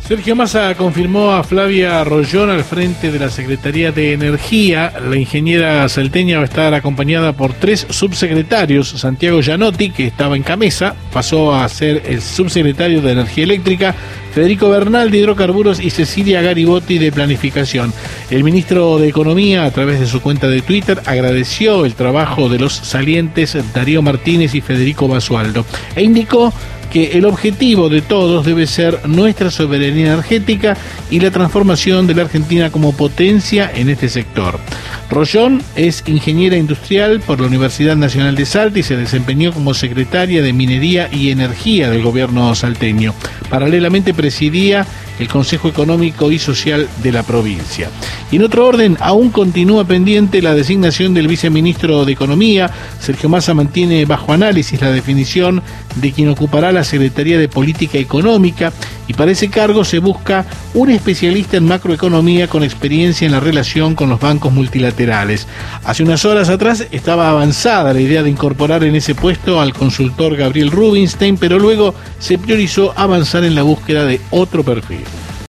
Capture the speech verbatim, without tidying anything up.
Sergio Massa confirmó a Flavia Rollón al frente de la Secretaría de Energía. La ingeniera salteña va a estar acompañada por tres subsecretarios. Santiago Gianotti, que estaba en Camesa, pasó a ser el subsecretario de Energía Eléctrica, Federico Bernal de Hidrocarburos y Cecilia Garibotti de Planificación. El ministro de Economía, a través de su cuenta de Twitter, agradeció el trabajo de los salientes Darío Martínez y Federico Basualdo e indicó que el objetivo de todos debe ser nuestra soberanía energética y la transformación de la Argentina como potencia en este sector. Rollón es ingeniera industrial por la Universidad Nacional de Salta y se desempeñó como secretaria de Minería y Energía del gobierno salteño. Paralelamente presidía el Consejo Económico y Social de la provincia. Y en otro orden, aún continúa pendiente la designación del viceministro de Economía. Sergio Massa mantiene bajo análisis la definición de quien ocupará la Secretaría de Política Económica, y para ese cargo se busca un especialista en macroeconomía con experiencia en la relación con los bancos multilaterales. Hace unas horas atrás estaba avanzada la idea de incorporar en ese puesto al consultor Gabriel Rubinstein, pero luego se priorizó avanzar en la búsqueda de otro perfil.